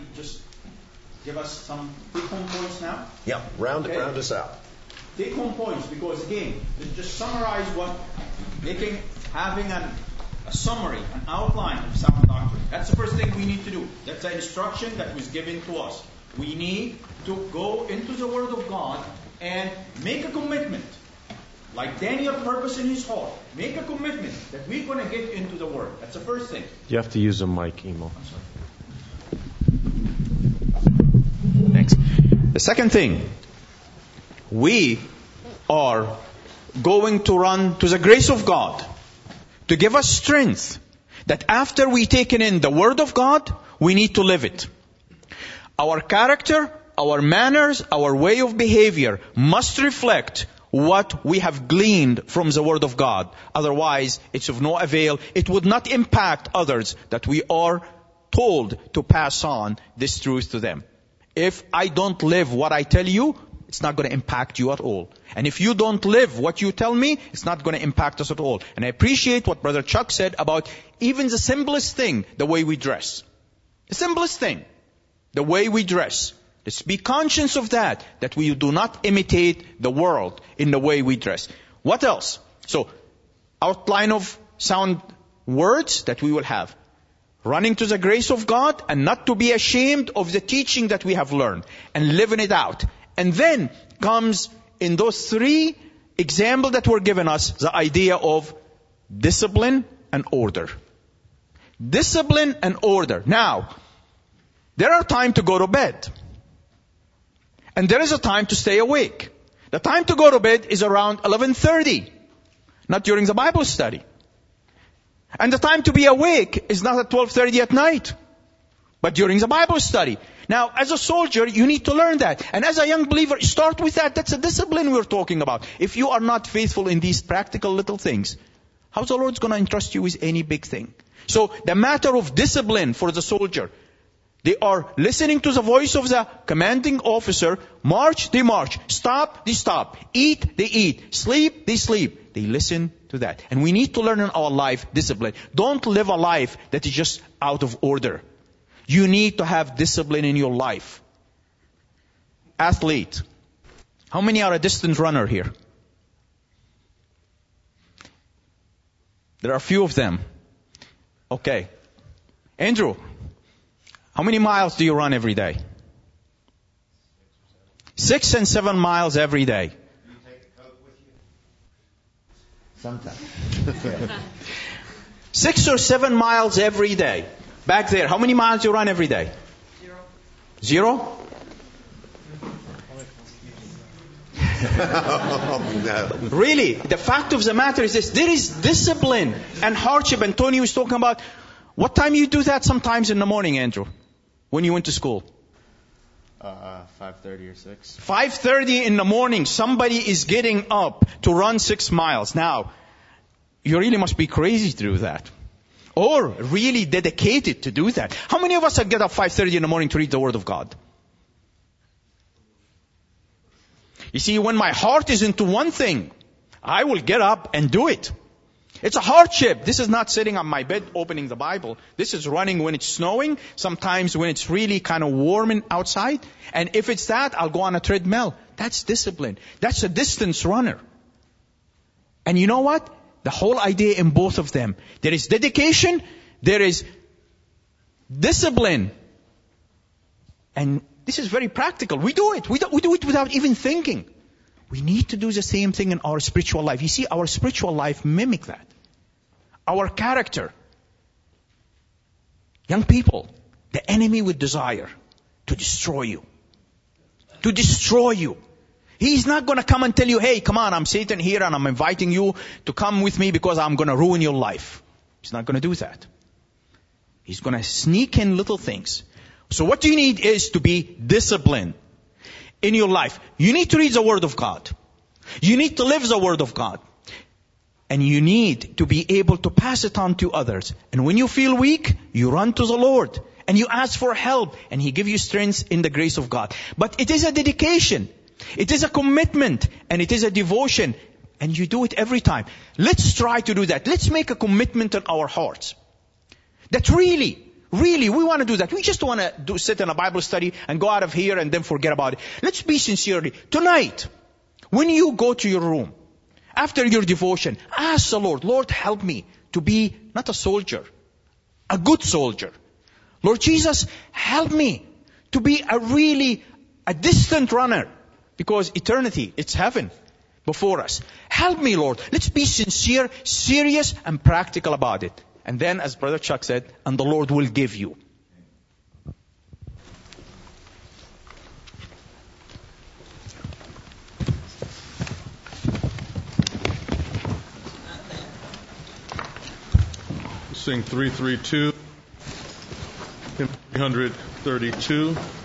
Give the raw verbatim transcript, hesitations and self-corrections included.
just give us some take-home points now? Yeah, round, okay. round us out. Take-home points, because again, to just summarize what, making, having an, a summary, an outline of sound doctrine. That's the first thing we need to do. That's the instruction that was given to us. We need to go into the Word of God and make a commitment. Like Daniel purposed in his heart. Make a commitment that we're going to get into the Word. That's the first thing. You have to use a mic, Emo. I'm sorry. Thanks. The second thing, we are going to run to the grace of God to give us strength that after we taken in the Word of God, we need to live it. Our character, our manners, our way of behavior must reflect what we have gleaned from the Word of God. Otherwise, it's of no avail. It would not impact others that we are told to pass on this truth to them. If I don't live what I tell you, it's not going to impact you at all. And if you don't live what you tell me, it's not going to impact us at all. And I appreciate what Brother Chuck said about even the simplest thing, the way we dress. The simplest thing, the way we dress. Let's be conscious of that, that we do not imitate the world in the way we dress. What else? So, outline of sound words that we will have. Running to the grace of God and not to be ashamed of the teaching that we have learned and living it out. And then comes in those three examples that were given us the idea of discipline and order. Discipline and order. Now, there are times to go to bed. And there is a time to stay awake. The time to go to bed is around eleven thirty, not during the Bible study. And the time to be awake is not at twelve thirty at night, but during the Bible study. Now, as a soldier, you need to learn that. And as a young believer, start with that. That's a discipline we're talking about. If you are not faithful in these practical little things, how's the Lord going to entrust you with any big thing? So, the matter of discipline for the soldier. They are listening to the voice of the commanding officer. March, they march. Stop, they stop. Eat, they eat. Sleep, they sleep. They listen to that. And we need to learn in our life discipline. Don't live a life that is just out of order. You need to have discipline in your life. Athlete. How many are a distance runner here? There are a few of them. Okay. Andrew. How many miles do you run every day? Six and seven miles every day. Do you take a Coke with you? Sometimes. Six or seven miles every day. Back there, how many miles do you run every day? Zero. Zero? Oh, no. Really, the fact of the matter is this. There is discipline and hardship. And Tony was talking about, what time you do that sometimes in the morning, Andrew? When you went to school? Uh, five thirty or six. five thirty in the morning, somebody is getting up to run six miles. Now, you really must be crazy to do that. Or really dedicated to do that. How many of us get up five thirty in the morning to read the Word of God? You see, when my heart is into one thing, I will get up and do it. It's a hardship. This is not sitting on my bed opening the Bible. This is running when it's snowing, sometimes when it's really kind of warm outside. And if it's that, I'll go on a treadmill. That's discipline. That's a distance runner. And you know what? The whole idea in both of them. There is dedication, there is discipline. And this is very practical. We do it. We do, we do it without even thinking. We need to do the same thing in our spiritual life. You see, our spiritual life mimic that. Our character. Young people, the enemy would desire to destroy you. To destroy you. He's not going to come and tell you, hey, come on, I'm Satan here and I'm inviting you to come with me because I'm going to ruin your life. He's not going to do that. He's going to sneak in little things. So what you need is to be disciplined in your life. You need to read the Word of God. You need to live the Word of God. And you need to be able to pass it on to others. And when you feel weak, you run to the Lord. And you ask for help. And He gives you strength in the grace of God. But it is a dedication. It is a commitment. And it is a devotion. And you do it every time. Let's try to do that. Let's make a commitment in our hearts. That really, Really, we want to do that. We just want to do, sit in a Bible study and go out of here and then forget about it. Let's be sincerely. Tonight, when you go to your room, after your devotion, ask the Lord, Lord, help me to be not a soldier, a good soldier. Lord Jesus, help me to be a really, a distant runner. Because eternity, it's heaven before us. Help me, Lord. Let's be sincere, serious, and practical about it. And then, as Brother Chuck said, and the Lord will give you. Sing three three two, three thirty-two.